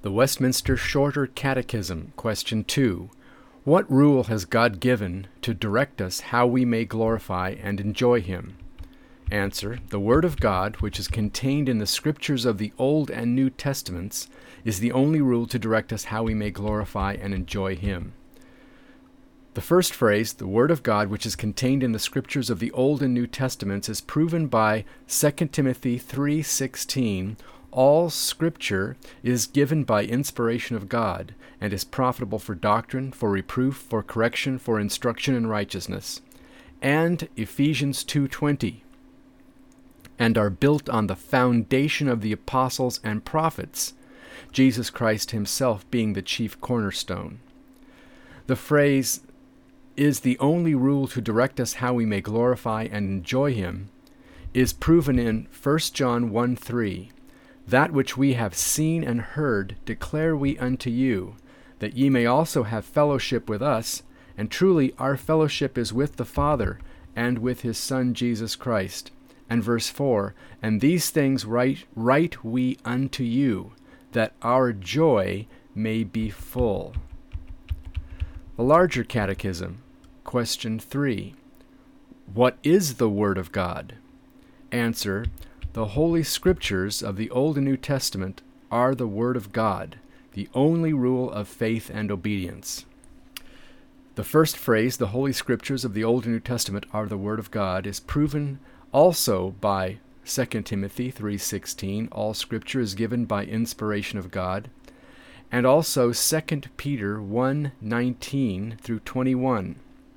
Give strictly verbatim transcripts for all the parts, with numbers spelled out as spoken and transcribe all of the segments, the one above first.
The Westminster Shorter Catechism, Question two. What rule has God given to direct us how we may glorify and enjoy Him? Answer. The Word of God, which is contained in the Scriptures of the Old and New Testaments, is the only rule to direct us how we may glorify and enjoy Him. The first phrase, the Word of God, which is contained in the Scriptures of the Old and New Testaments, is proven by Second Timothy three sixteen. All Scripture is given by inspiration of God, and is profitable for doctrine, for reproof, for correction, for instruction in righteousness. And Ephesians two twenty. And are built on the foundation of the apostles and prophets, Jesus Christ Himself being the chief cornerstone. The phrase, is the only rule to direct us how we may glorify and enjoy Him, is proven in First John one three. That which we have seen and heard declare we unto you, that ye may also have fellowship with us, and truly our fellowship is with the Father and with His Son Jesus Christ. And verse four, and these things write, write we unto you, that our joy may be full. The Larger Catechism, Question three. What is the Word of God? Answer. The Holy Scriptures of the Old and New Testament are the Word of God, the only rule of faith and obedience. The first phrase, the Holy Scriptures of the Old and New Testament are the Word of God, is proven also by Second Timothy three sixteen. All Scripture is given by inspiration of God. And also Second Peter one nineteen through twenty-one.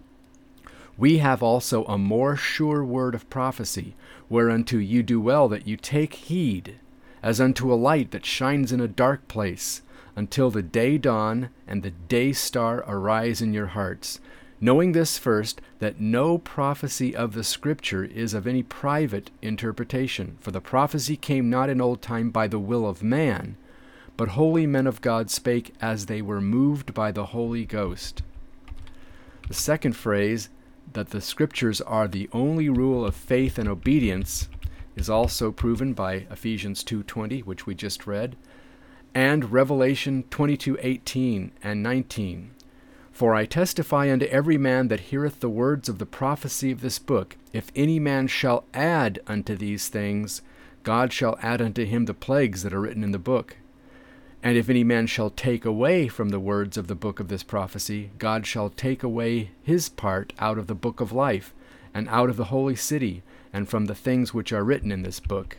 We have also a more sure word of prophecy, whereunto you do well that you take heed, as unto a light that shines in a dark place, until the day dawn and the day star arise in your hearts, knowing this first, that no prophecy of the Scripture is of any private interpretation. For the prophecy came not in old time by the will of man, but holy men of God spake as they were moved by the Holy Ghost. The second phrase, that the Scriptures are the only rule of faith and obedience, is also proven by Ephesians two twenty, which we just read, and Revelation twenty-two eighteen and nineteen. For I testify unto every man that heareth the words of the prophecy of this book, if any man shall add unto these things, God shall add unto him the plagues that are written in the book. And if any man shall take away from the words of the book of this prophecy, God shall take away his part out of the book of life, and out of the holy city, and from the things which are written in this book.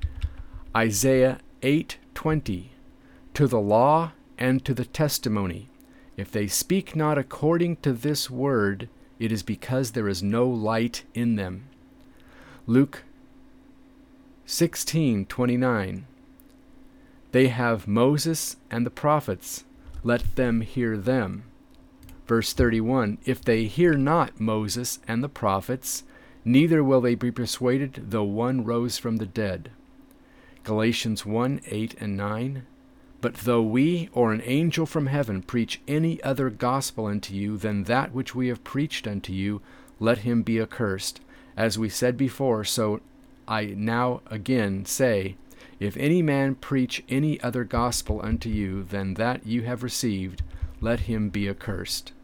Isaiah eight twenty. To the law and to the testimony, if they speak not according to this word, it is because there is no light in them. Luke sixteen twenty-nine. They have Moses and the prophets, let them hear them. Verse thirty-one, if they hear not Moses and the prophets, neither will they be persuaded, though one rose from the dead. Galatians one eight and nine, but though we or an angel from heaven preach any other gospel unto you than that which we have preached unto you, let him be accursed. As we said before, so I now again say, if any man preach any other gospel unto you than that you have received, let him be accursed.